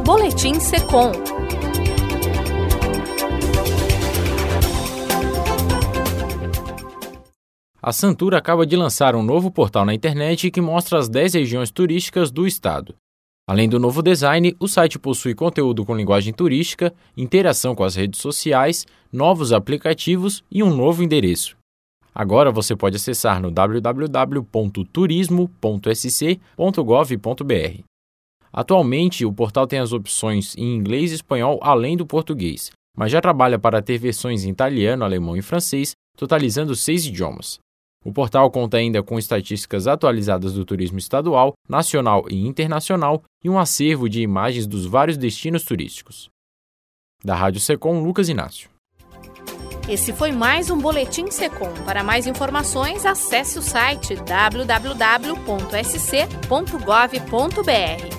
Boletim Secom. A Santur acaba de lançar um novo portal na internet que mostra as 10 regiões turísticas do estado. Além do novo design, o site possui conteúdo com linguagem turística, interação com as redes sociais, novos aplicativos e um novo endereço. Agora você pode acessar no www.turismo.sc.gov.br. Atualmente, o portal tem as opções em inglês e espanhol além do português, mas já trabalha para ter versões em italiano, alemão e francês, totalizando 6 idiomas. O portal conta ainda com estatísticas atualizadas do turismo estadual, nacional e internacional e um acervo de imagens dos vários destinos turísticos. Da Rádio Secom, Lucas Inácio. Esse foi mais um Boletim Secom. Para mais informações, acesse o site www.sc.gov.br.